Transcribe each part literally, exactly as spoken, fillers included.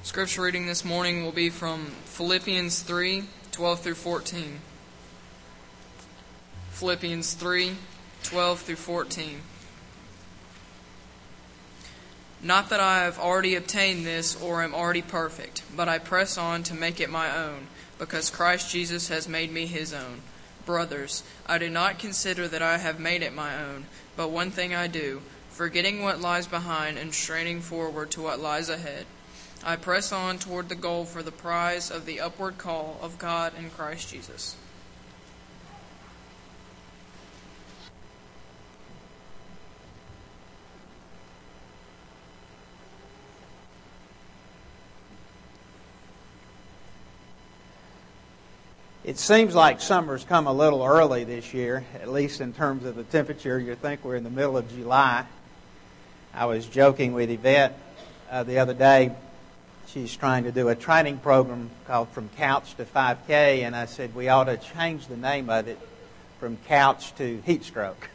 Scripture reading this morning will be from Philippians three, twelve through fourteen. Philippians three, twelve through fourteen. Not that I have already obtained this or am already perfect, but I press on to make it my own, because Christ Jesus has made me his own. Brothers, I do not consider that I have made it my own, but one thing I do, forgetting what lies behind and straining forward to what lies ahead. I press on toward the goal for the prize of the upward call of God in Christ Jesus. It seems like summer's come a little early this year, at least in terms of the temperature. You think we're in the middle of July. I was joking with Yvette uh, the other day. She's trying to do a training program called From Couch to five K, and I said we ought to change the name of it from couch to heat stroke.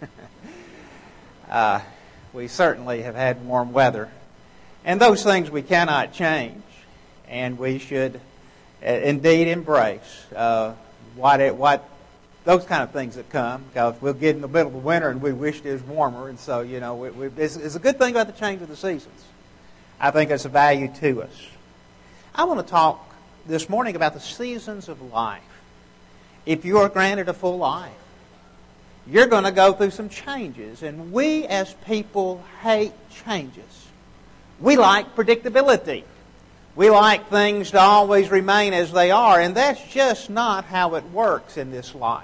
uh, we certainly have had warm weather, and those things we cannot change, and we should uh, indeed embrace uh, what it, what those kind of things that come, because we'll get in the middle of winter and we wish it was warmer, and so you know we, we, it's, it's a good thing about the change of the seasons. I think it's a value to us. I want to talk this morning about the seasons of life. If you are granted a full life, you're going to go through some changes. And we as people hate changes. We like predictability. We like things to always remain as they are. And that's just not how it works in this life.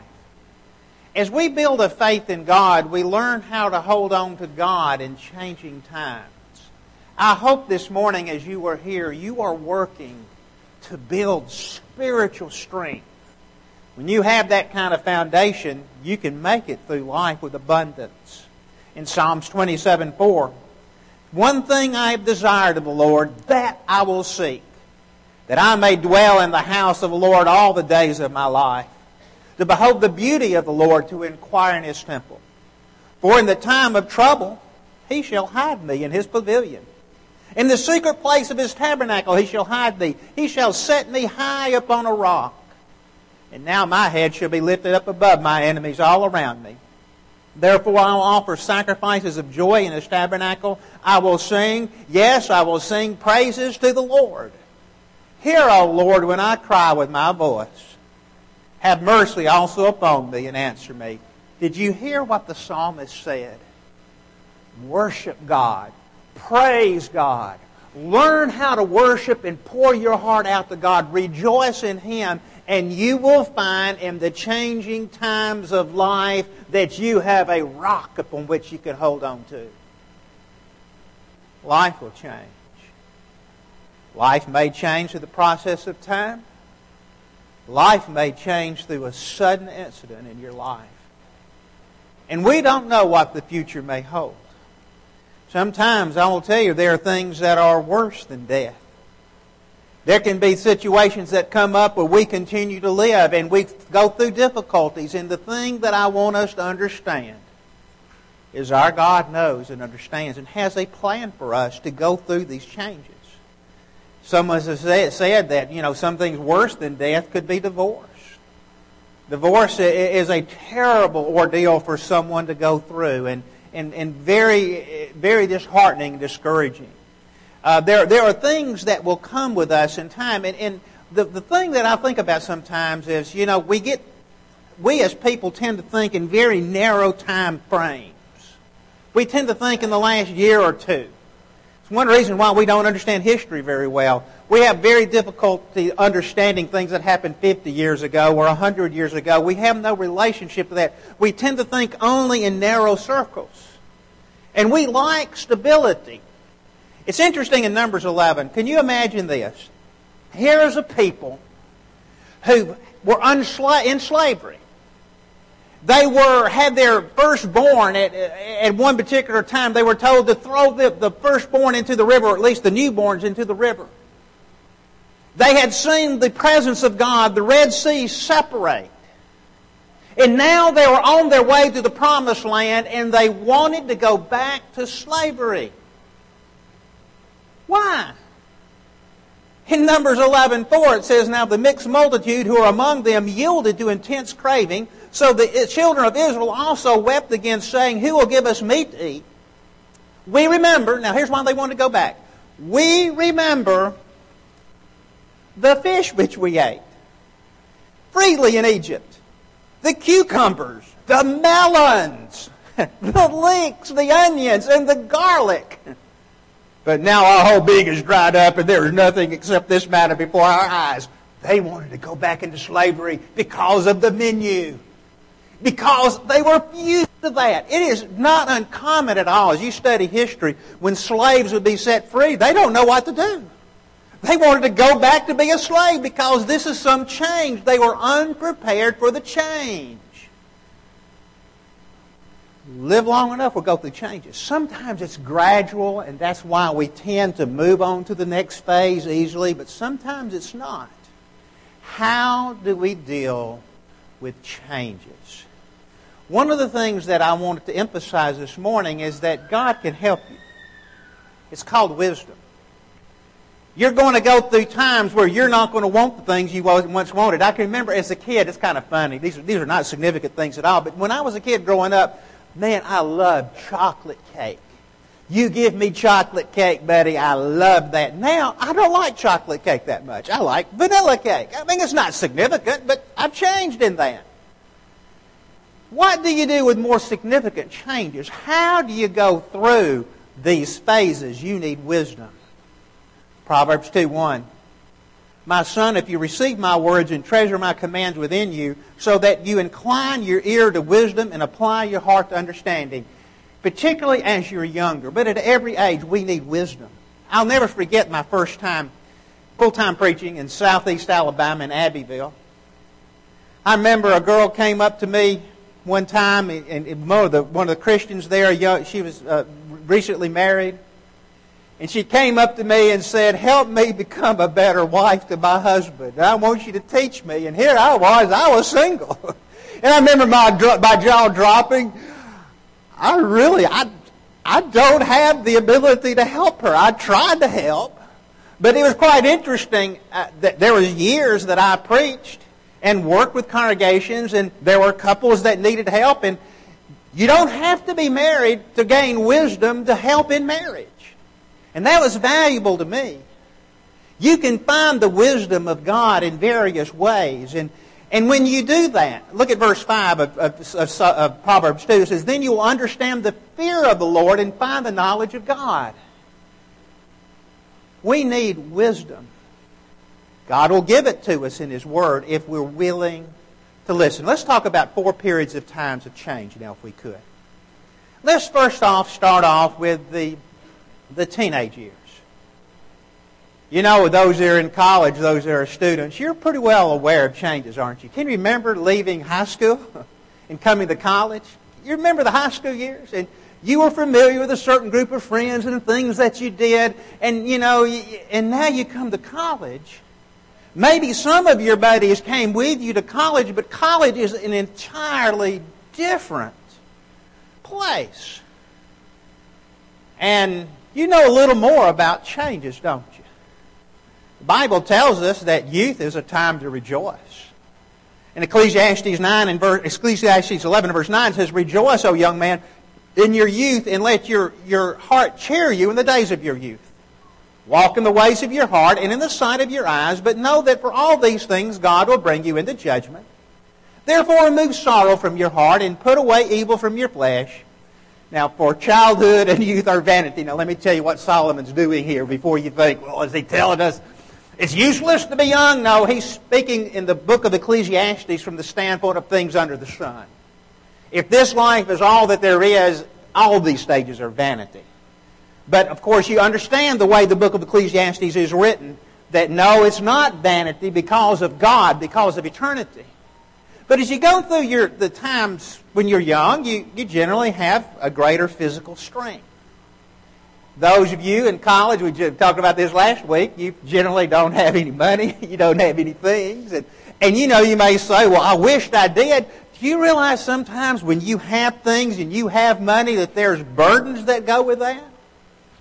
As we build a faith in God, we learn how to hold on to God in changing times. I hope this morning as you are here, you are working to build spiritual strength. When you have that kind of foundation, you can make it through life with abundance. In Psalms twenty-seven four, one thing I have desired of the Lord, that I will seek, that I may dwell in the house of the Lord all the days of my life, to behold the beauty of the Lord, to inquire in His temple. For in the time of trouble, He shall hide me in His pavilion. In the secret place of His tabernacle He shall hide me. He shall set me high upon a rock. And now my head shall be lifted up above my enemies all around me. Therefore I will offer sacrifices of joy in His tabernacle. I will sing, yes, I will sing praises to the Lord. Hear, O Lord, when I cry with my voice. Have mercy also upon me and answer me. Did you hear what the psalmist said? Worship God. Praise God. Learn how to worship and pour your heart out to God. Rejoice in Him, and you will find in the changing times of life that you have a rock upon which you can hold on to. Life will change. Life may change through the process of time. Life may change through a sudden incident in your life. And we don't know what the future may hold. Sometimes, I will tell you, there are things that are worse than death. There can be situations that come up where we continue to live and we go through difficulties. And the thing that I want us to understand is our God knows and understands and has a plan for us to go through these changes. Someone has said that, you know, some things worse than death could be divorce. Divorce is a terrible ordeal for someone to go through, and And, and very, very disheartening and discouraging. Uh, there, there are things that will come with us in time. And, and the, the thing that I think about sometimes is, you know, we get, we as people tend to think in very narrow time frames. We tend to think in the last year or two. It's one reason why we don't understand history very well. We have very difficulty understanding things that happened fifty years ago or one hundred years ago. We have no relationship to that. We tend to think only in narrow circles. And we like stability. It's interesting in Numbers eleven. Can you imagine this? Here is a people who were unsla- in slavery. They were had their firstborn at, at one particular time. They were told to throw the, the firstborn into the river, or at least the newborns into the river. They had seen the presence of God, the Red Sea separate. And now they were on their way to the Promised Land, and they wanted to go back to slavery. Why? In Numbers eleven four, it says, "Now the mixed multitude who are among them yielded to intense craving, so the children of Israel also wept again, saying, Who will give us meat to eat? We remember," now here's why they want to go back. "We remember the fish which we ate freely in Egypt, the cucumbers, the melons, the leeks, the onions, and the garlic. But now our whole being is dried up and there is nothing except this matter before our eyes." They wanted to go back into slavery because of the menu. Because they were used to that. It is not uncommon at all. As you study history, when slaves would be set free, they don't know what to do. They wanted to go back to be a slave because this is some change. They were unprepared for the change. Live long enough, we'll go through changes. Sometimes it's gradual, and that's why we tend to move on to the next phase easily, but sometimes it's not. How do we deal with changes? One of the things that I wanted to emphasize this morning is that God can help you. It's called wisdom. You're going to go through times where you're not going to want the things you once wanted. I can remember as a kid, it's kind of funny. These are, these are not significant things at all, but when I was a kid growing up, man, I loved chocolate cake. You give me chocolate cake, buddy, I love that. Now, I don't like chocolate cake that much. I like vanilla cake. I mean, it's not significant, but I've changed in that. What do you do with more significant changes? How do you go through these phases? You need wisdom. Proverbs two one. "My son, if you receive my words and treasure my commands within you, so that you incline your ear to wisdom and apply your heart to understanding," particularly as you're younger. But at every age, we need wisdom. I'll never forget my first time full-time preaching in southeast Alabama in Abbeville. I remember a girl came up to me one time, and one of the, one of the Christians there, she was uh, recently married, and she came up to me and said, "Help me become a better wife to my husband. I want you to teach me." And here I was, I was single. And I remember my, my jaw dropping. I really, I, I don't have the ability to help her. I tried to help. But it was quite interesting uh, that there was years that I preached and worked with congregations, and there were couples that needed help. And you don't have to be married to gain wisdom to help in marriage. And that was valuable to me. You can find the wisdom of God in various ways. And, and when you do that, look at verse five of, of, of, of Proverbs two. It says, "Then you will understand the fear of the Lord and find the knowledge of God." We need wisdom. God will give it to us in His Word if we're willing to listen. Let's talk about four periods of times of change now, if we could. Let's first off start off with the the teenage years. You know, those that are in college, those that are students, you're pretty well aware of changes, aren't you? Can you remember leaving high school and coming to college? You remember the high school years? And you were familiar with a certain group of friends and things that you did. And, you know, and now you come to college. Maybe some of your buddies came with you to college, but college is an entirely different place. And you know a little more about changes, don't you? The Bible tells us that youth is a time to rejoice. In Ecclesiastes nine and verse, Ecclesiastes eleven and verse nine says, "Rejoice, O young man, in your youth, and let your, your heart cheer you in the days of your youth. Walk in the ways of your heart and in the sight of your eyes, but know that for all these things God will bring you into judgment. Therefore remove sorrow from your heart and put away evil from your flesh." Now, for childhood and youth are vanity. Now, let me tell you what Solomon's doing here before you think, well, is he telling us it's useless to be young? No, he's speaking in the book of Ecclesiastes from the standpoint of things under the sun. If this life is all that there is, all these stages are vanity. But, of course, you understand the way the book of Ecclesiastes is written, that no, it's not vanity because of God, because of eternity. But as you go through your the times when you're young, you, you generally have a greater physical strength. Those of you in college, we just talked about this last week, you generally don't have any money, you don't have any things. And, and you know, you may say, well, I wished I did. Do you realize sometimes when you have things and you have money that there's burdens that go with that?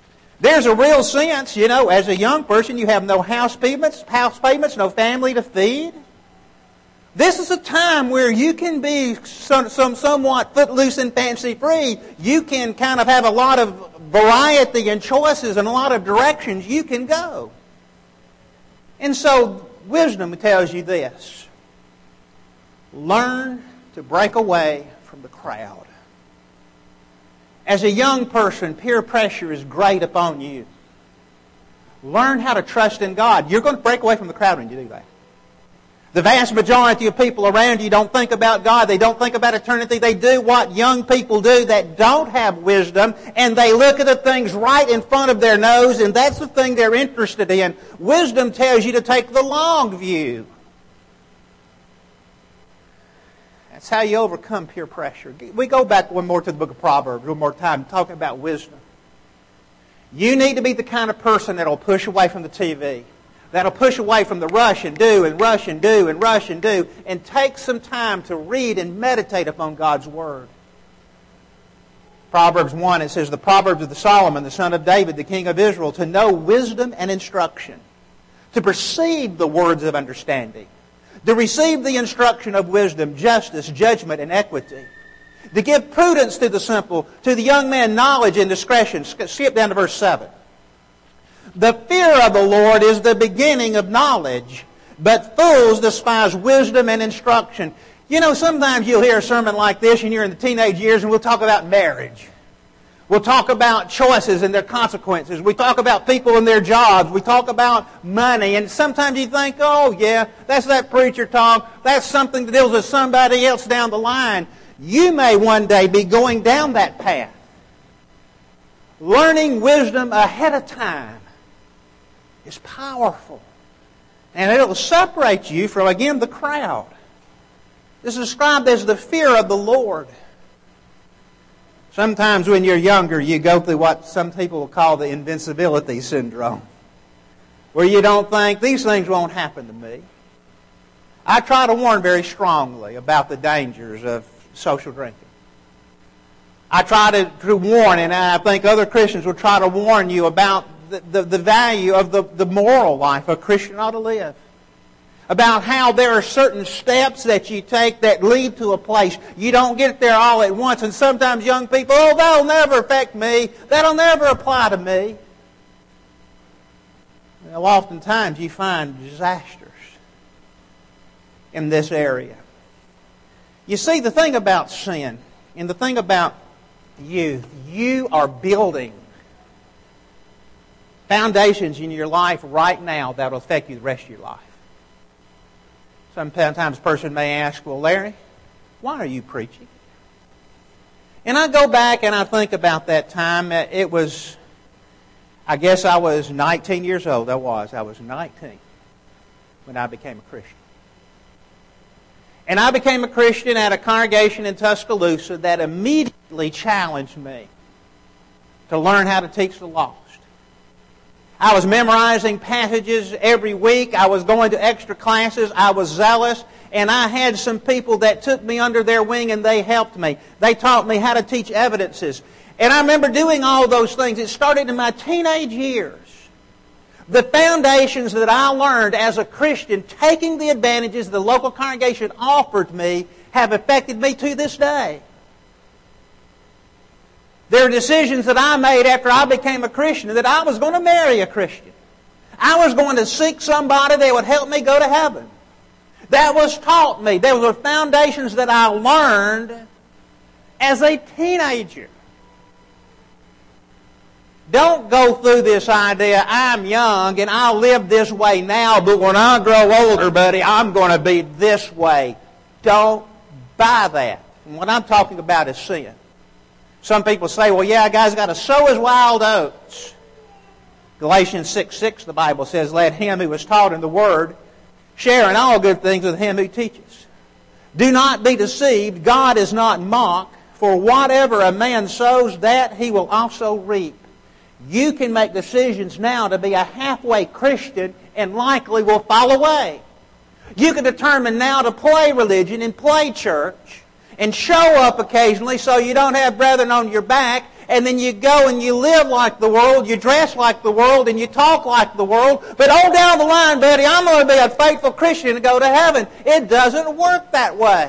There's a real sense, you know, as a young person, you have no house payments, house payments, no family to feed. This is a time where you can be some, some somewhat footloose and fancy-free. You can kind of have a lot of variety and choices and a lot of directions you can go. And so wisdom tells you this. Learn to break away from the crowd. As a young person, peer pressure is great upon you. Learn how to trust in God. You're going to break away from the crowd when you do that. The vast majority of people around you don't think about God. They don't think about eternity. They do what young people do that don't have wisdom, and they look at the things right in front of their nose, and that's the thing they're interested in. Wisdom tells you to take the long view. That's how you overcome peer pressure. We go back one more to the book of Proverbs, one more time, talking about wisdom. You need to be the kind of person that will push away from the T V. That'll push away from the rush and do and rush and do and rush and do, and take some time to read and meditate upon God's Word. Proverbs one, it says, the Proverbs of the Solomon, the son of David, the king of Israel, to know wisdom and instruction, to perceive the words of understanding, to receive the instruction of wisdom, justice, judgment, and equity, to give prudence to the simple, to the young man knowledge and discretion. Skip down to verse seven. The fear of the Lord is the beginning of knowledge, but fools despise wisdom and instruction. You know, sometimes you'll hear a sermon like this and you're in the teenage years and we'll talk about marriage. We'll talk about choices and their consequences. We talk about people and their jobs. We talk about money. And sometimes you think, oh yeah, that's that preacher talk. That's something that deals with somebody else down the line. You may one day be going down that path. Learning wisdom ahead of time is powerful. And it'll separate you from, again, the crowd. This is described as the fear of the Lord. Sometimes when you're younger, you go through what some people will call the invincibility syndrome, where you don't think, these things won't happen to me. I try to warn very strongly about the dangers of social drinking. I try to, to warn, and I think other Christians will try to warn you about the, the, the value of the, the moral life a Christian ought to live. About how there are certain steps that you take that lead to a place. You don't get there all at once. And sometimes young people, oh, that'll never affect me. That'll never apply to me. Well, oftentimes you find disasters in this area. You see, the thing about sin and the thing about youth, you are building foundations in your life right now that will affect you the rest of your life. Sometimes a person may ask, well, Larry, why are you preaching? And I go back and I think about that time. It was, I guess I was nineteen years old. I was. I was nineteen when I became a Christian. And I became a Christian at a congregation in Tuscaloosa that immediately challenged me to learn how to teach the lost. I was memorizing passages every week. I was going to extra classes. I was zealous. And I had some people that took me under their wing and they helped me. They taught me how to teach evidences. And I remember doing all those things. It started in my teenage years. The foundations that I learned as a Christian, taking the advantages the local congregation offered me, have affected me to this day. There are decisions that I made after I became a Christian that I was going to marry a Christian. I was going to seek somebody that would help me go to heaven. That was taught me. There were foundations that I learned as a teenager. Don't go through this idea, I'm young and I'll live this way now, but when I grow older, buddy, I'm going to be this way. Don't buy that. And what I'm talking about is sin. Some people say, well, yeah, a guy's got to sow his wild oats. Galatians six six, the Bible says, let him who was taught in the Word share in all good things with him who teaches. Do not be deceived. God is not mocked. For whatever a man sows, that he will also reap. You can make decisions now to be a halfway Christian and likely will fall away. You can determine now to play religion and play church and show up occasionally so you don't have brethren on your back and then you go and you live like the world, you dress like the world, and you talk like the world, but on down the line, buddy, I'm going to be a faithful Christian and go to heaven. It doesn't work that way.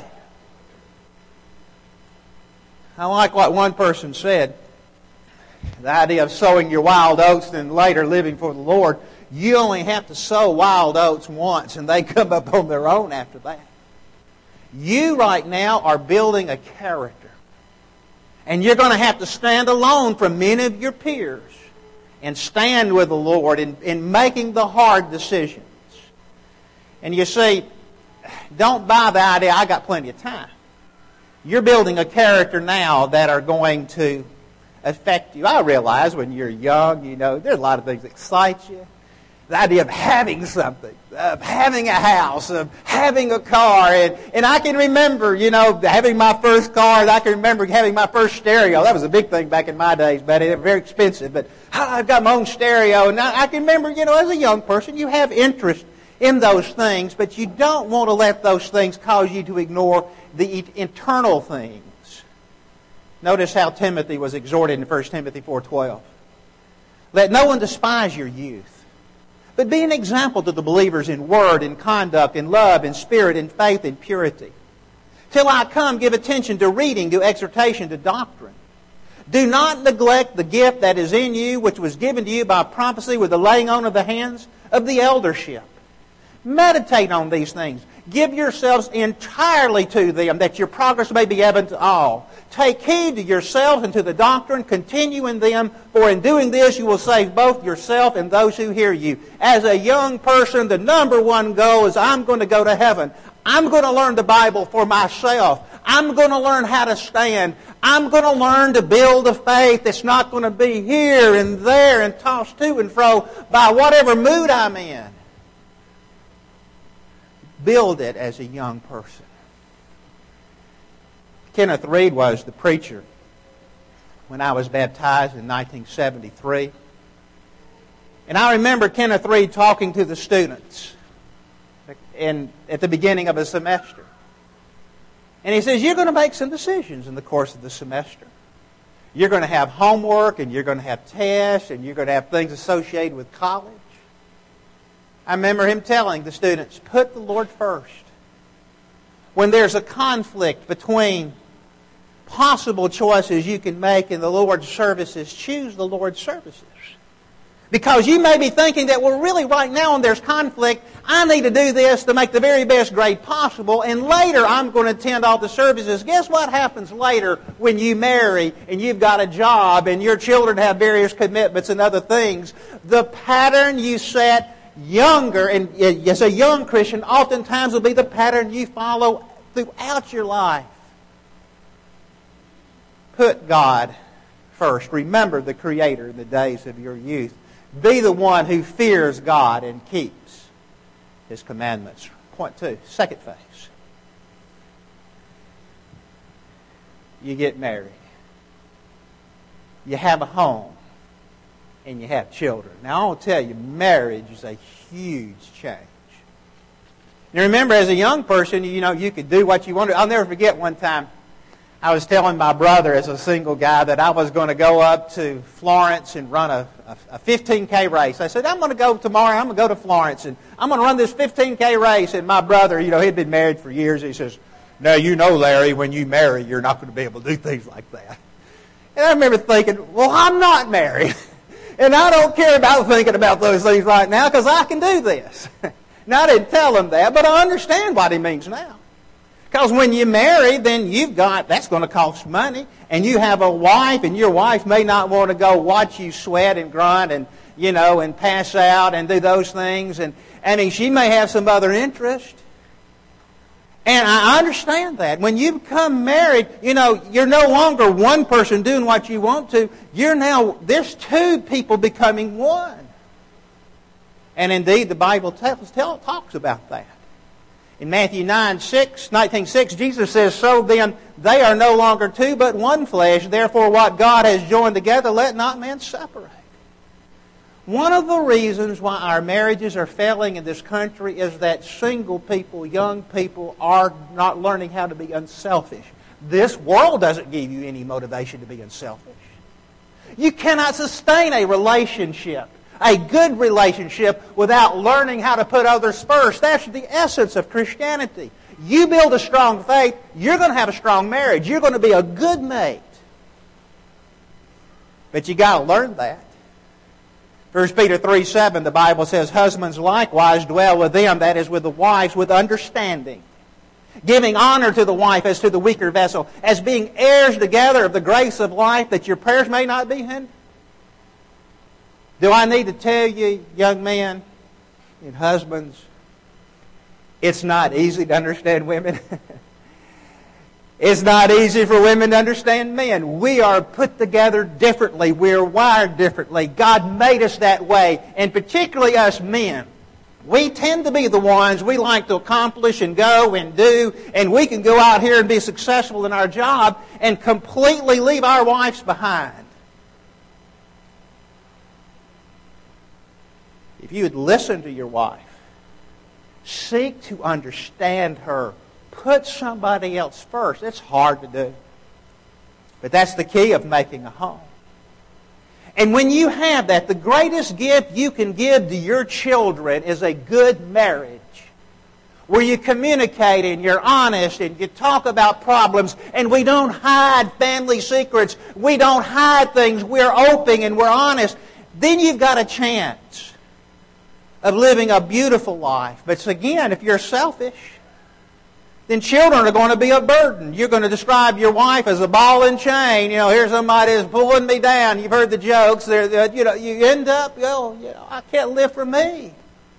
I like what one person said. The idea of sowing your wild oats and later living for the Lord. You only have to sow wild oats once and they come up on their own after that. You right now are building a character. And you're going to have to stand alone from many of your peers and stand with the Lord in, in making the hard decisions. And you see, don't buy the idea, I got plenty of time. You're building a character now that are going to affect you. I realize when you're young, you know, there's a lot of things that excite you. The idea of having something, of having a house, of having a car. And, and I can remember, you know, having my first car, and I can remember having my first stereo. That was a big thing back in my days, but they were very expensive. But I've got my own stereo. And I, I can remember, you know, as a young person, you have interest in those things, but you don't want to let those things cause you to ignore the eternal things. Notice how Timothy was exhorted in First Timothy four twelve. Let no one despise your youth, but be an example to the believers in word, in conduct, in love, in spirit, in faith, in purity. Till I come, give attention to reading, to exhortation, to doctrine. Do not neglect the gift that is in you, which was given to you by prophecy with the laying on of the hands of the eldership. Meditate on these things. Give yourselves entirely to them, that your progress may be evident to all. Take heed to yourselves and to the doctrine. Continue in them, for in doing this you will save both yourself and those who hear you. As a young person, the number one goal is I'm going to go to heaven. I'm going to learn the Bible for myself. I'm going to learn how to stand. I'm going to learn to build a faith that's not going to be here and there and tossed to and fro by whatever mood I'm in. Build it as a young person. Kenneth Reed was the preacher when I was baptized in nineteen seventy-three. And I remember Kenneth Reed talking to the students in, at the beginning of a semester. And he says, you're going to make some decisions in the course of the semester. You're going to have homework, and you're going to have tests, and you're going to have things associated with college. I remember him telling the students, put the Lord first. When there's a conflict between possible choices you can make in the Lord's services, choose the Lord's services. Because you may be thinking that, well, really right now when there's conflict, I need to do this to make the very best grade possible, and later I'm going to attend all the services. Guess what happens later when you marry and you've got a job and your children have various commitments and other things? The pattern you set younger, and as a young Christian, oftentimes will be the pattern you follow throughout your life. Put God first. Remember the Creator in the days of your youth. Be the one who fears God and keeps His commandments. Point two, second phase. You get married. You have a home. And you have children. Now, I want to tell you, marriage is a huge change. You remember, as a young person, you know, you could do what you wanted. I'll never forget one time, I was telling my brother, as a single guy, that I was going to go up to Florence and run a, a, a fifteen K race. I said, I'm going to go tomorrow, I'm going to go to Florence, and I'm going to run this fifteen K race. And my brother, you know, he'd been married for years. He says, now, you know, Larry, when you marry, you're not going to be able to do things like that. And I remember thinking, well, I'm not married. And I don't care about thinking about those things right now because I can do this. Now, I didn't tell him that, but I understand what he means now. Because when you marry, then you've got, that's going to cost money. And you have a wife, and your wife may not want to go watch you sweat and grunt and, you know, and pass out and do those things. And, I mean, she may have some other interest. And I understand that. When you become married, you know, you're no longer one person doing what you want to. You're now, there's two people becoming one. And indeed, the Bible tells, tell, talks about that. In Matthew nine, six, nineteen six, Jesus says, so then they are no longer two, but one flesh. Therefore, what God has joined together, let not man separate. One of the reasons why our marriages are failing in this country is that single people, young people, are not learning how to be unselfish. This world doesn't give you any motivation to be unselfish. You cannot sustain a relationship, a good relationship, without learning how to put others first. That's the essence of Christianity. You build a strong faith, you're going to have a strong marriage. You're going to be a good mate. But you got to learn that. First Peter three seven, the Bible says, husbands likewise dwell with them, that is with the wives, with understanding, giving honor to the wife as to the weaker vessel, as being heirs together of the grace of life, that your prayers may not be hindered. Do I need to tell you, young men and husbands, it's not easy to understand women? It's not easy for women to understand men. We are put together differently. We're wired differently. God made us that way, and particularly us men. We tend to be the ones we like to accomplish and go and do, and we can go out here and be successful in our job and completely leave our wives behind. If you would listen to your wife, seek to understand her, put somebody else first. It's hard to do. But that's the key of making a home. And when you have that, the greatest gift you can give to your children is a good marriage, where you communicate and you're honest and you talk about problems, and we don't hide family secrets. We don't hide things. We're open and we're honest. Then you've got a chance of living a beautiful life. But again, if you're selfish, then children are going to be a burden. You're going to describe your wife as a ball and chain. You know, here's somebody that's pulling me down. You've heard the jokes. They're, they're, you know, you end up, oh, you know, I can't live for me.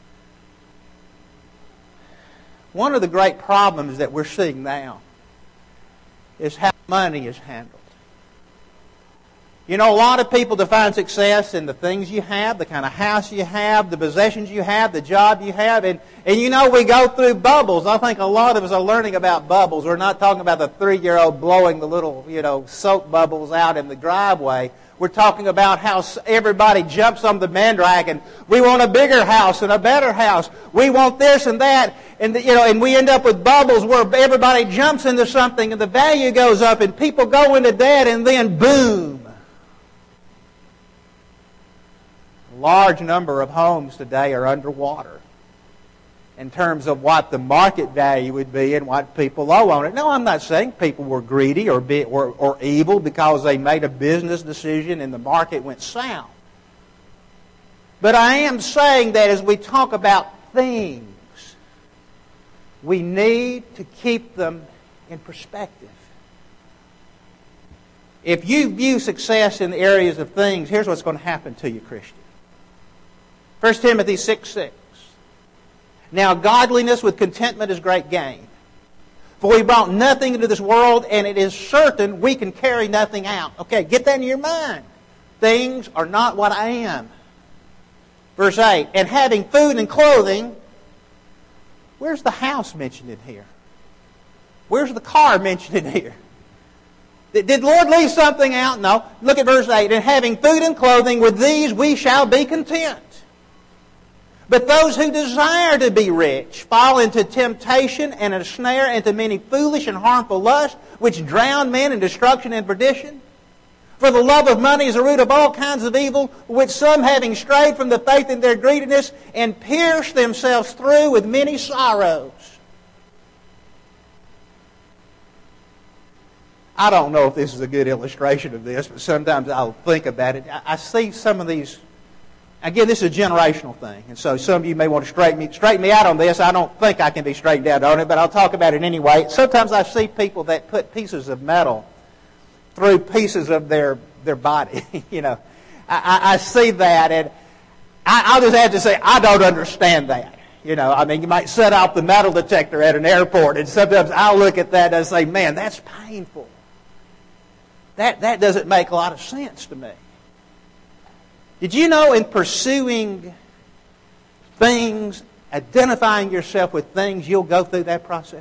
One of the great problems that we're seeing now is how money is handled. You know, a lot of people define success in the things you have, the kind of house you have, the possessions you have, the job you have. And, and you know, we go through bubbles. I think a lot of us are learning about bubbles. We're not talking about the three-year-old blowing the little, you know, soap bubbles out in the driveway. We're talking about how everybody jumps on the bandwagon. We want a bigger house and a better house. We want this and that. And, you know, and we end up with bubbles where everybody jumps into something and the value goes up and people go into debt, and then boom. A large number of homes today are underwater in terms of what the market value would be and what people owe on it. No, I'm not saying people were greedy or, be, or, or evil because they made a business decision and the market went south. But I am saying that as we talk about things, we need to keep them in perspective. If you view success in the areas of things, here's what's going to happen to you, Christian. First Timothy six six. Now godliness with contentment is great gain. For we brought nothing into this world, and it is certain we can carry nothing out. Okay, get that in your mind. Things are not what I am. Verse eight. And having food and clothing. Where's the house mentioned in here? Where's the car mentioned in here? Did the Lord leave something out? No. Look at verse eight. And having food and clothing, with these we shall be content. But those who desire to be rich fall into temptation and a snare, into many foolish and harmful lusts, which drown men in destruction and perdition. For the love of money is the root of all kinds of evil, which some, having strayed from the faith in their greediness, and pierced themselves through with many sorrows. I don't know if this is a good illustration of this, but sometimes I'll think about it. I see some of these. Again, this is a generational thing, and so some of you may want to straighten me, straighten me out on this. I don't think I can be straightened out on it, but I'll talk about it anyway. Sometimes I see people that put pieces of metal through pieces of their, their body. you know, I, I see that, and I, I'll just have to say, I don't understand that. You know, I mean, you might set off the metal detector at an airport, and sometimes I'll look at that and say, man, that's painful. That, that doesn't make a lot of sense to me. Did you know in pursuing things, identifying yourself with things, you'll go through that process?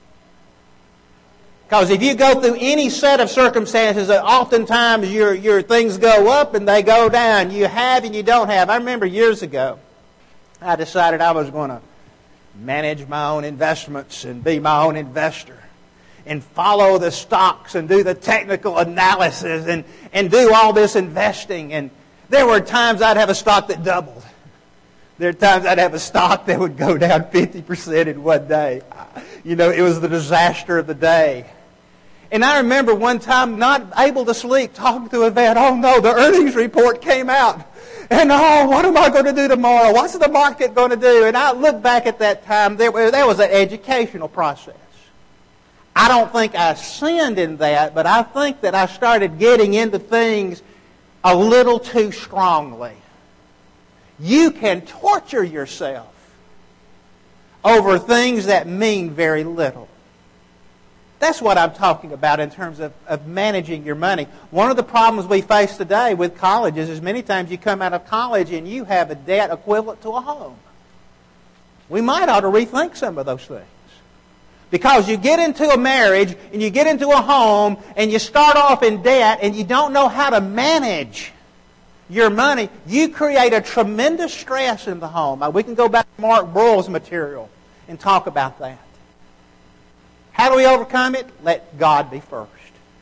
Because if you go through any set of circumstances, oftentimes your, your things go up and they go down. You have and you don't have. I remember years ago, I decided I was going to manage my own investments and be my own investor. and follow the stocks and do the technical analysis and, and do all this investing. And there were times I'd have a stock that doubled. There are times I'd have a stock that would go down fifty percent in one day. You know, it was the disaster of the day. And I remember one time not able to sleep, talking to a vet. Oh no, the earnings report came out. And oh, what am I going to do tomorrow? What's the market going to do? And I look back at that time, there, there was an educational process. I don't think I sinned in that, but I think that I started getting into things a little too strongly. You can torture yourself over things that mean very little. That's what I'm talking about in terms of, of managing your money. One of the problems we face today with colleges is many times you come out of college and you have a debt equivalent to a home. We might ought to rethink some of those things. Because you get into a marriage and you get into a home and you start off in debt and you don't know how to manage your money, you create a tremendous stress in the home. We can go back to Mark Broyles' material and talk about that. How do we overcome it? Let God be first.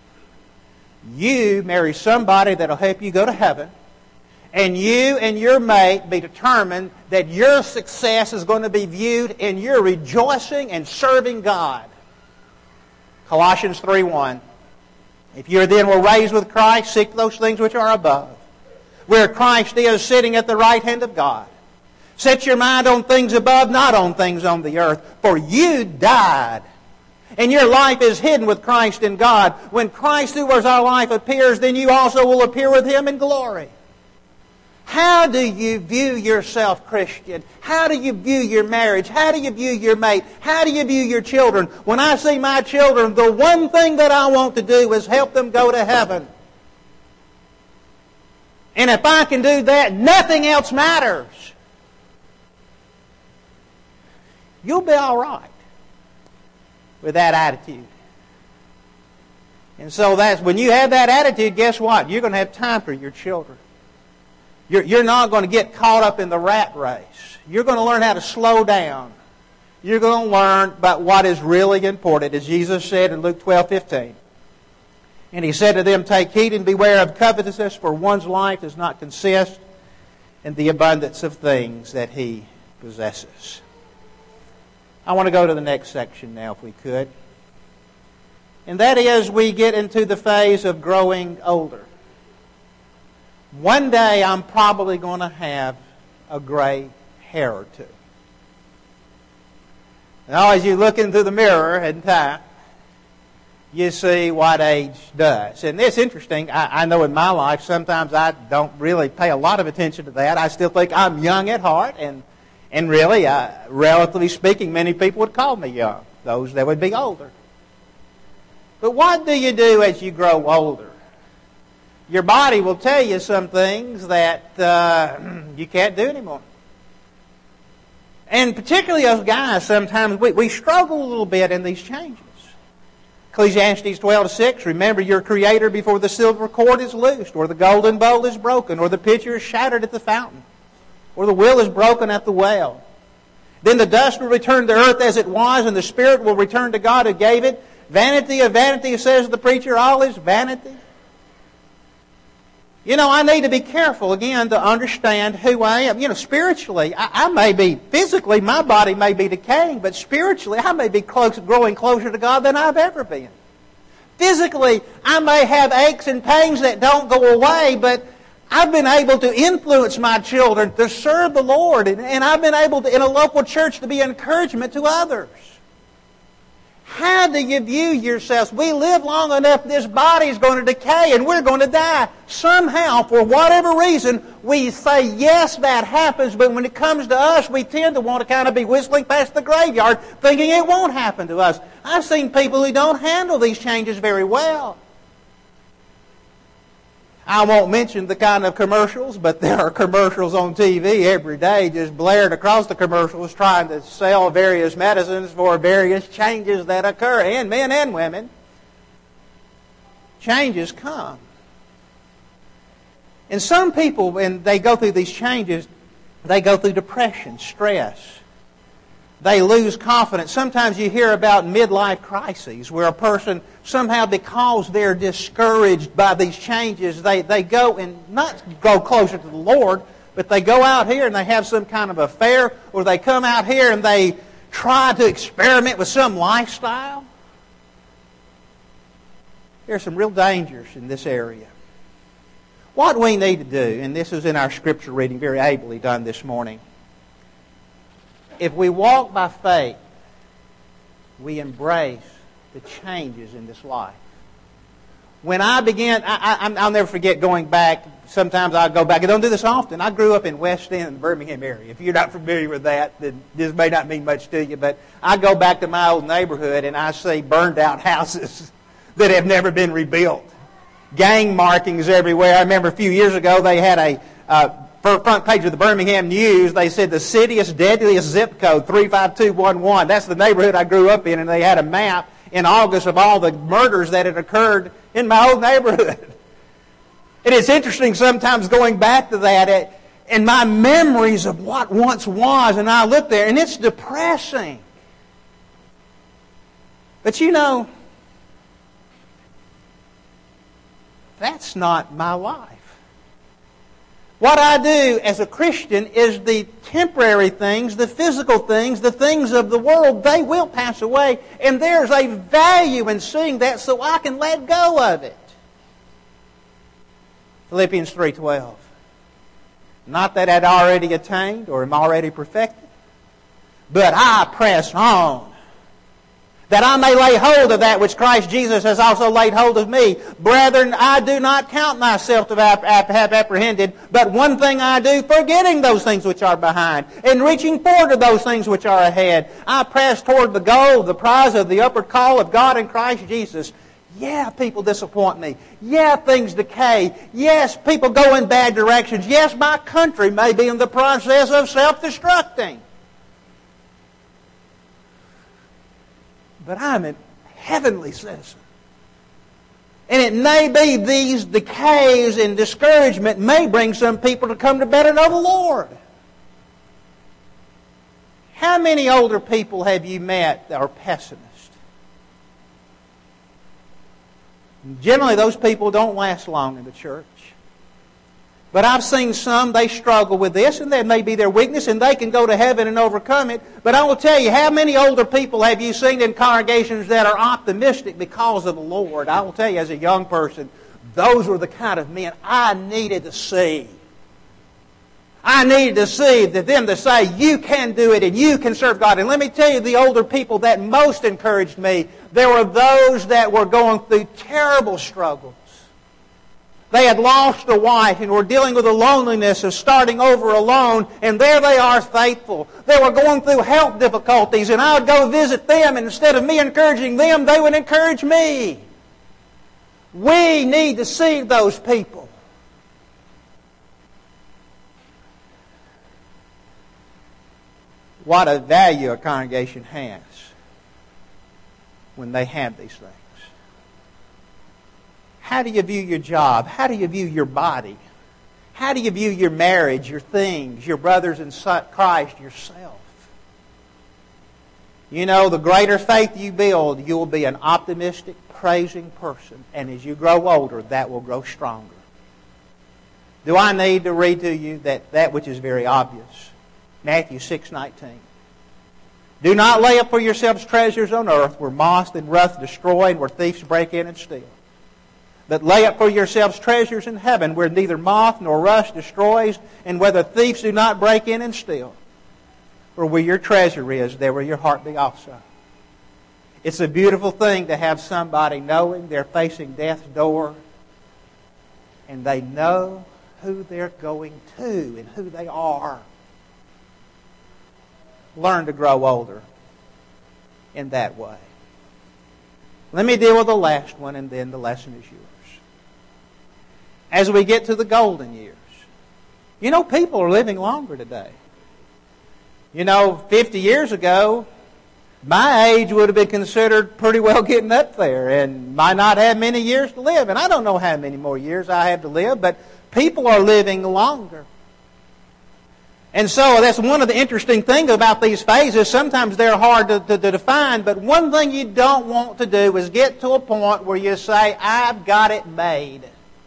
You marry somebody that will help you go to heaven, and you and your mate be determined that your success is going to be viewed in your rejoicing and serving God. Colossians three one. If you then were raised with Christ, seek those things which are above, where Christ is sitting at the right hand of God. Set your mind on things above, not on things on the earth. For you died, and your life is hidden with Christ in God. When Christ, who was our life, appears, then you also will appear with Him in glory. How do you view yourself, Christian? How do you view your marriage? How do you view your mate? How do you view your children? When I see my children, the one thing that I want to do is help them go to heaven. And if I can do that, nothing else matters. You'll be all right with that attitude. And so that's when you have that attitude, guess what? You're going to have time for your children. You're, you're not going to get caught up in the rat race. You're going to learn how to slow down. You're going to learn about what is really important, as Jesus said in Luke twelve fifteen. And He said to them, take heed and beware of covetousness, for one's life does not consist in the abundance of things that he possesses. I want to go to the next section now, if we could. And that is, we get into the phase of growing older. One day I'm probably going to have a gray hair or two. Now, as you look into the mirror in time, you see what age does. And it's interesting. I, I know in my life, sometimes I don't really pay a lot of attention to that. I still think I'm young at heart, and And really, uh, relatively speaking, many people would call me young, those that would be older. But what do you do as you grow older? Your body will tell you some things that uh, you can't do anymore. And particularly as guys, sometimes we, we struggle a little bit in these changes. Ecclesiastes twelve six, remember your Creator before the silver cord is loosed, or the golden bowl is broken, or the pitcher is shattered at the fountain, or the wheel is broken at the well. Then the dust will return to earth as it was, and the spirit will return to God who gave it. Vanity of vanity, says the preacher, all is vanity. You know, I need to be careful, again, to understand who I am. You know, spiritually, I, I may be, physically, my body may be decaying, but spiritually, I may be close, growing closer to God than I've ever been. Physically, I may have aches and pains that don't go away, but I've been able to influence my children to serve the Lord, and, and I've been able to, in a local church, to be an encouragement to others. How do you view yourselves? We live long enough, this body is going to decay and we're going to die. Somehow, for whatever reason, we say, yes, that happens, but when it comes to us, we tend to want to kind of be whistling past the graveyard, thinking it won't happen to us. I've seen people who don't handle these changes very well. I won't mention the kind of commercials, but there are commercials on T V every day just blared across the commercials trying to sell various medicines for various changes that occur in men and women. Changes come. And some people, when they go through these changes, they go through depression, stress. They lose confidence. Sometimes you hear about midlife crises where a person somehow, because they're discouraged by these changes, they, they go and not go closer to the Lord, but they go out here and they have some kind of affair, or they come out here and they try to experiment with some lifestyle. There are some real dangers in this area. What we need to do, and this is in our scripture reading very ably done this morning, if we walk by faith, we embrace the changes in this life. When I began, I, I, I'll never forget going back. Sometimes I'll go back. I don't do this often. I grew up in West End, in the Birmingham area. If you're not familiar with that, then this may not mean much to you. But I go back to my old neighborhood and I see burned out houses that have never been rebuilt. Gang markings everywhere. I remember a few years ago they had a uh, front page of the Birmingham News. They said the city's deadliest zip code, three five two one one. That's the neighborhood I grew up in, and they had a map in August of all the murders that had occurred in my old neighborhood. And it's interesting sometimes going back to that and my memories of what once was, and I look there and it's depressing. But you know, that's not my life. What I do as a Christian is the temporary things, the physical things, the things of the world, they will pass away. And there's a value in seeing that so I can let go of it. Philippians three twelve. Not that I'd already attained or am already perfected, but I press on, that I may lay hold of that which Christ Jesus has also laid hold of me. Brethren, I do not count myself to have apprehended, but one thing I do, forgetting those things which are behind, and reaching forward to those things which are ahead. I press toward the goal, the prize of the upward call of God in Christ Jesus. Yeah, people disappoint me. Yeah, things decay. Yes, people go in bad directions. Yes, my country may be in the process of self-destructing. But I'm a heavenly citizen. And it may be these decays and discouragement may bring some people to come to better know the Lord. How many older people have you met that are pessimists? Generally, those people don't last long in the church. But I've seen some, they struggle with this, and that may be their weakness, and they can go to heaven and overcome it. But I will tell you, how many older people have you seen in congregations that are optimistic because of the Lord? I will tell you, as a young person, those were the kind of men I needed to see. I needed to see that them to say, you can do it and you can serve God. And let me tell you, the older people that most encouraged me, there were those that were going through terrible struggles. They had lost a wife and were dealing with the loneliness of starting over alone, and there they are faithful. They were going through health difficulties, and I would go visit them, and instead of me encouraging them, they would encourage me. We need to see those people. What a value a congregation has when they have these things. How do you view your job? How do you view your body? How do you view your marriage, your things, your brothers in Christ, yourself? You know, the greater faith you build, you will be an optimistic, praising person. And as you grow older, that will grow stronger. Do I need to read to you that, that which is very obvious? Matthew six nineteen. Do not lay up for yourselves treasures on earth where moth and rust destroy and where thieves break in and steal. But lay up for yourselves treasures in heaven where neither moth nor rust destroys and where the thieves do not break in and steal. For where your treasure is, there will your heart be also. It's a beautiful thing to have somebody knowing they're facing death's door and they know who they're going to and who they are. Learn to grow older in that way. Let me deal with the last one and then the lesson is yours. As we get to the golden years, you know, people are living longer today. You know, fifty years ago, my age would have been considered pretty well getting up there and might not have many years to live. And I don't know how many more years I have to live, but people are living longer. And so that's one of the interesting things about these phases. Sometimes they're hard to, to, to define, but one thing you don't want to do is get to a point where you say, I've got it made.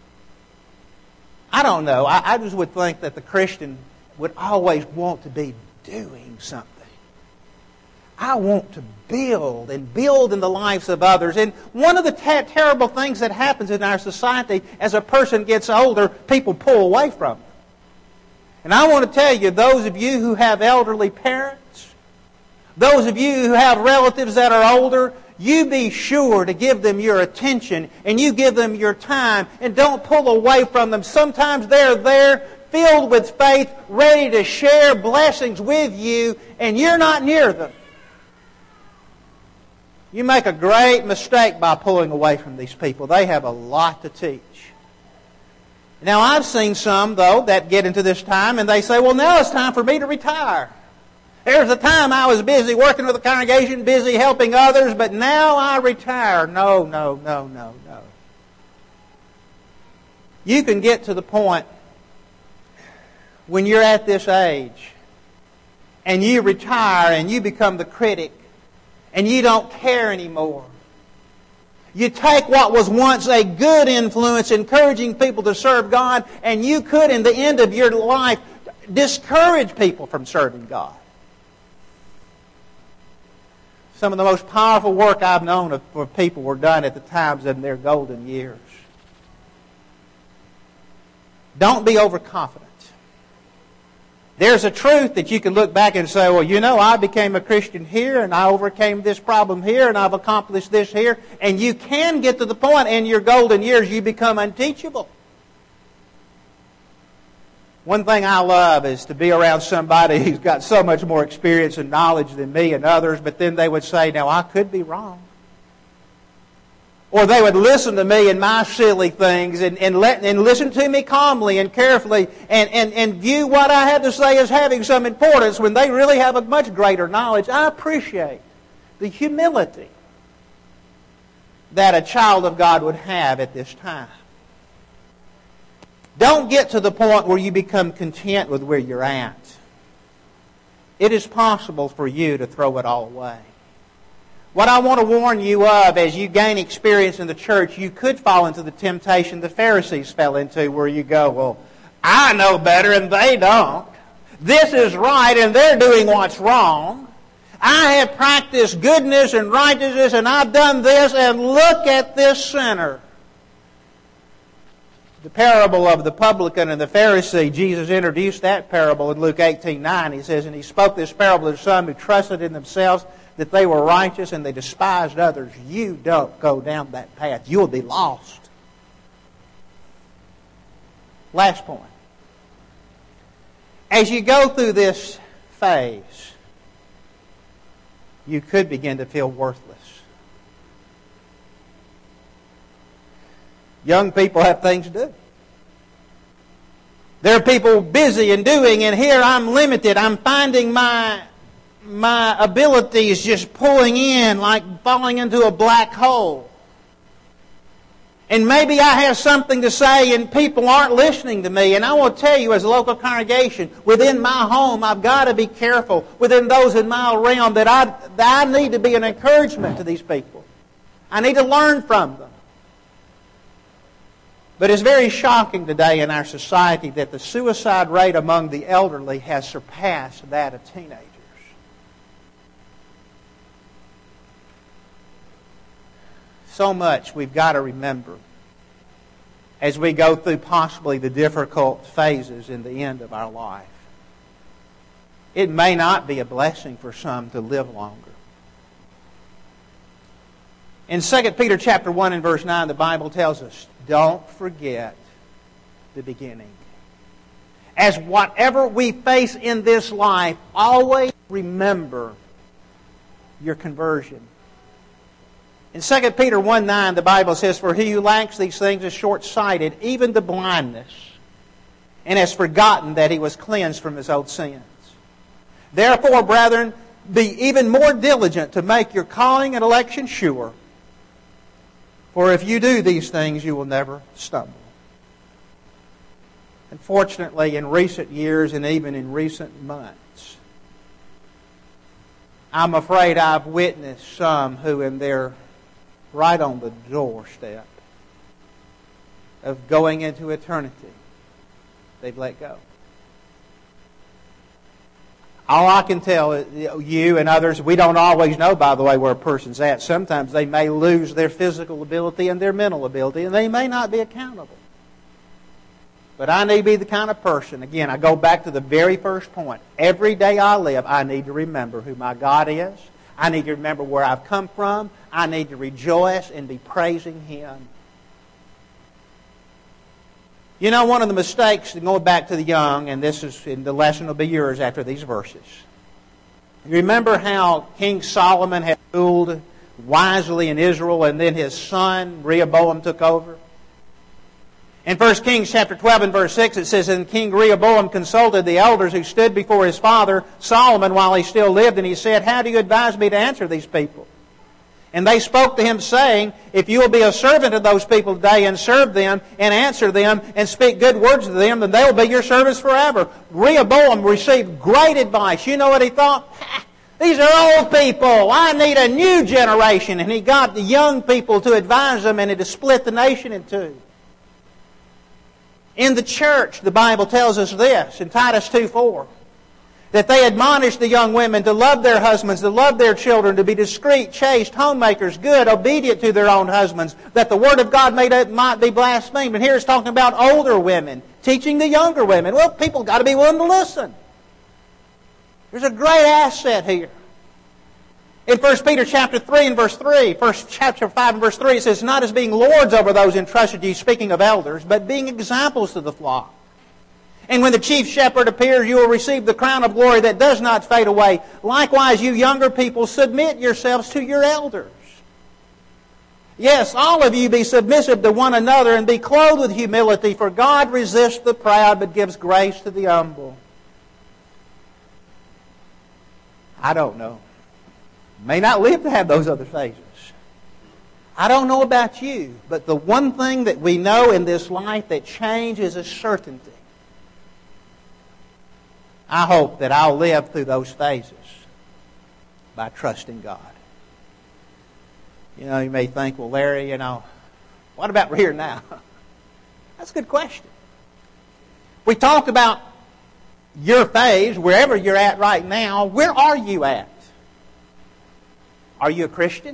I don't know. I, I just would think that the Christian would always want to be doing something. I want to build and build in the lives of others. And one of the ter- terrible things that happens in our society as a person gets older, people pull away from them. And I want to tell you, those of you who have elderly parents, those of you who have relatives that are older, you be sure to give them your attention and you give them your time and don't pull away from them. Sometimes they're there filled with faith, ready to share blessings with you, and you're not near them. You make a great mistake by pulling away from these people. They have a lot to teach. Now, I've seen some, though, that get into this time and they say, well, now it's time for me to retire. There's a time I was busy working with the congregation, busy helping others, but now I retire. No, no, no, no, no. You can get to the point when you're at this age and you retire and you become the critic and you don't care anymore. You take what was once a good influence, encouraging people to serve God, and you could, in the end of your life, discourage people from serving God. Some of the most powerful work I've known of for people were done at the times of their golden years. Don't be overconfident. There's a truth that you can look back and say, well, you know, I became a Christian here and I overcame this problem here and I've accomplished this here. And you can get to the point in your golden years you become unteachable. One thing I love is to be around somebody who's got so much more experience and knowledge than me and others, but then they would say, now I could be wrong. Or they would listen to me and my silly things and, and, let, and listen to me calmly and carefully and, and, and view what I had to say as having some importance when they really have a much greater knowledge. I appreciate the humility that a child of God would have at this time. Don't get to the point where you become content with where you're at. It is possible for you to throw it all away. What I want to warn you of, as you gain experience in the church, you could fall into the temptation the Pharisees fell into, where you go, well, I know better and they don't. This is right and they're doing what's wrong. I have practiced goodness and righteousness and I've done this, and look at this sinner. The parable of the publican and the Pharisee, Jesus introduced that parable in Luke eighteen nine. He says, and he spoke this parable to some who trusted in themselves that they were righteous and they despised others. You don't go down that path. You'll be lost. Last point. As you go through this phase, you could begin to feel worthless. Young people have things to do. There are people busy and doing, and here I'm limited. I'm finding my my abilities just pulling in like falling into a black hole. And maybe I have something to say and people aren't listening to me. And I will tell you, as a local congregation, within my home, I've got to be careful within those in my realm that I, that I need to be an encouragement to these people. I need to learn from them. But it's very shocking today in our society that the suicide rate among the elderly has surpassed that of teenagers. So much we've got to remember as we go through possibly the difficult phases in the end of our life. It may not be a blessing for some to live longer. In Second Peter chapter one and verse nine, the Bible tells us, don't forget the beginning. As whatever we face in this life, always remember your conversion. In Second Peter one nine, the Bible says, for he who lacks these things is short-sighted, even to blindness, and has forgotten that he was cleansed from his old sins. Therefore, brethren, be even more diligent to make your calling and election sure. For if you do these things, you will never stumble. Unfortunately, in recent years and even in recent months, I'm afraid I've witnessed some who, in their right on the doorstep of going into eternity, they've let go. All I can tell you and others, we don't always know, by the way, where a person's at. Sometimes they may lose their physical ability and their mental ability, and they may not be accountable. But I need to be the kind of person, again, I go back to the very first point. Every day I live, I need to remember who my God is. I need to remember where I've come from. I need to rejoice and be praising Him. You know, one of the mistakes, going back to the young, and this is, and the lesson will be yours after these verses. You remember how King Solomon had ruled wisely in Israel, and then his son Rehoboam took over? In First Kings chapter twelve and verse six, it says, "And King Rehoboam consulted the elders who stood before his father Solomon while he still lived, and he said, 'How do you advise me to answer these people?' And they spoke to him, saying, 'If you will be a servant of those people today and serve them and answer them and speak good words to them, then they will be your servants forever.'" Rehoboam received great advice. You know what he thought? These are old people. I need a new generation. And he got the young people to advise them, and it has split the nation in two. In the church, the Bible tells us this in Titus two four, that they admonish the young women to love their husbands, to love their children, to be discreet, chaste, homemakers, good, obedient to their own husbands, that the Word of God may, might be blasphemed. And here it's talking about older women, teaching the younger women. Well, people got to be willing to listen. There's a great asset here. In First Peter chapter three and verse three, First chapter five and verse three, it says, "Not as being lords over those entrusted to you," speaking of elders, "but being examples to the flock. And when the chief shepherd appears, you will receive the crown of glory that does not fade away. Likewise, you younger people, submit yourselves to your elders." Yes, all of you be submissive to one another and be clothed with humility, for God resists the proud but gives grace to the humble. I don't know. May not live to have those other phases. I don't know about you, but the one thing that we know in this life, that change is a certainty. I hope that I'll live through those phases by trusting God. You know, you may think, well, Larry, you know, what about here now? That's a good question. We talk about your phase, wherever you're at right now. Where are you at? Are you a Christian?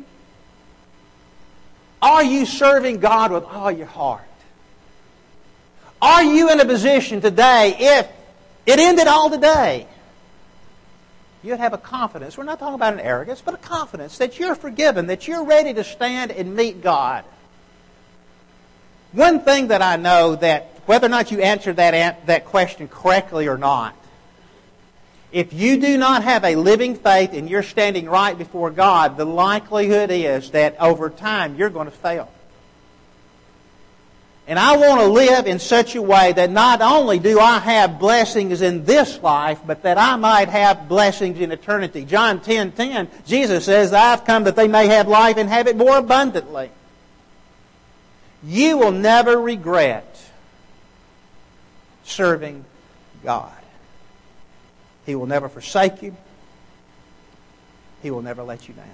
Are you serving God with all your heart? Are you in a position today, if it ended all today, you'd have a confidence. We're not talking about an arrogance, but a confidence that you're forgiven, that you're ready to stand and meet God. One thing that I know, that whether or not you answer that, that question correctly or not, if you do not have a living faith and you're standing right before God, the likelihood is that over time you're going to fail. And I want to live in such a way that not only do I have blessings in this life, but that I might have blessings in eternity. John ten ten, Jesus says, "I've come that they may have life and have it more abundantly." You will never regret serving God. He will never forsake you. He will never let you down.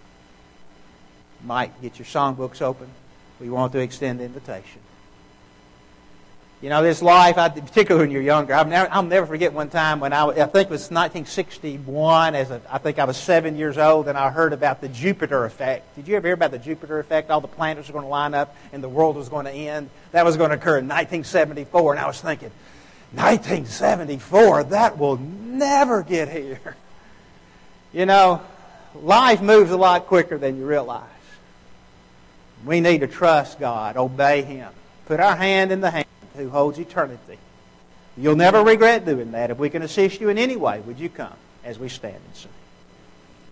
Mike, get your songbooks open. We want to extend the invitation. You know, this life, I, particularly when you're younger, I'll never, I'll never forget one time when I, I think it was nineteen sixty-one, as a, I think I was seven years old, and I heard about the Jupiter effect. Did you ever hear about the Jupiter effect? All the planets were going to line up and the world was going to end. That was going to occur in nineteen seventy-four, and I was thinking, nineteen seventy-four, that will never get here. You know, life moves a lot quicker than you realize. We need to trust God, obey Him, put our hand in the hand who holds eternity. You'll never regret doing that. If we can assist you in any way, would you come as we stand and sing?